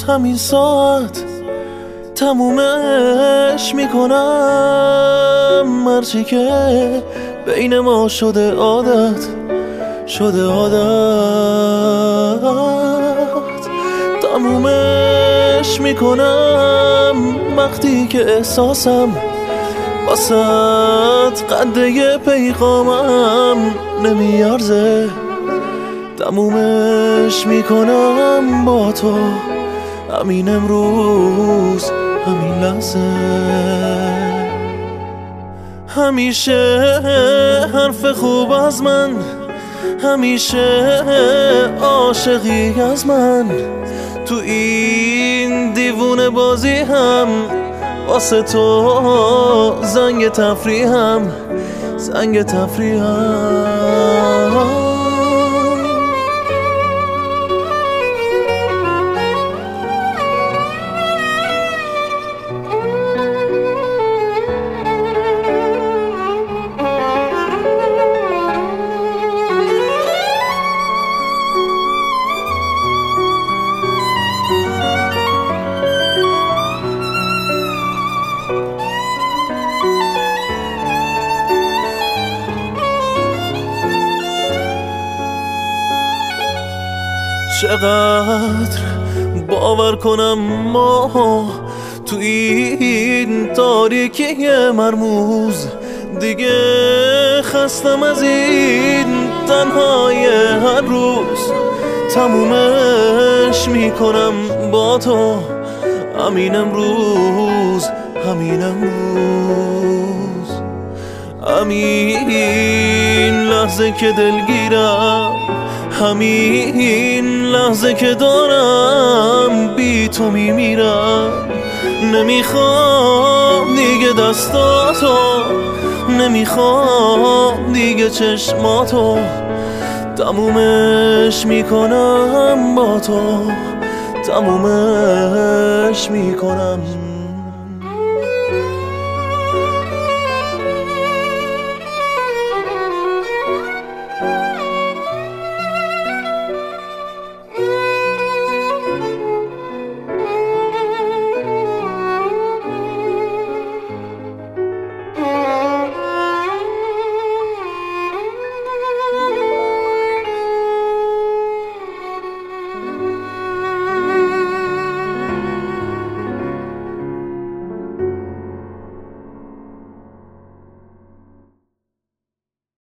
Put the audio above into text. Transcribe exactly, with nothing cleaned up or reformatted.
امروز همین ساعت تمومش میکنم. هرچی که بین ما شده عادت، شده عادت، تمومش میکنم. وقتی که احساسم واسط قده پیغامم نمیارزه، تمومش میکنم با تو همین امروز، همین لحظه. همیشه حرف خوب از من، همیشه عاشقی از من. تو این دیوونه بازی هم واسه تو زنگ تفریحم، زنگ تفریحم. چقدر باور کنم ما تو این تاریکی مرموز، دیگه خستم از این تنهای هر روز. تمومش میکنم با تو همین امروز، همین امروز. همین لحظه که دلگیرم، همین لحظه که دارم بی تو میمیرم. نمیخوام دیگه دستاتو، نمیخوام دیگه چشماتو، تمومش میکنم با تو، تمومش میکنم.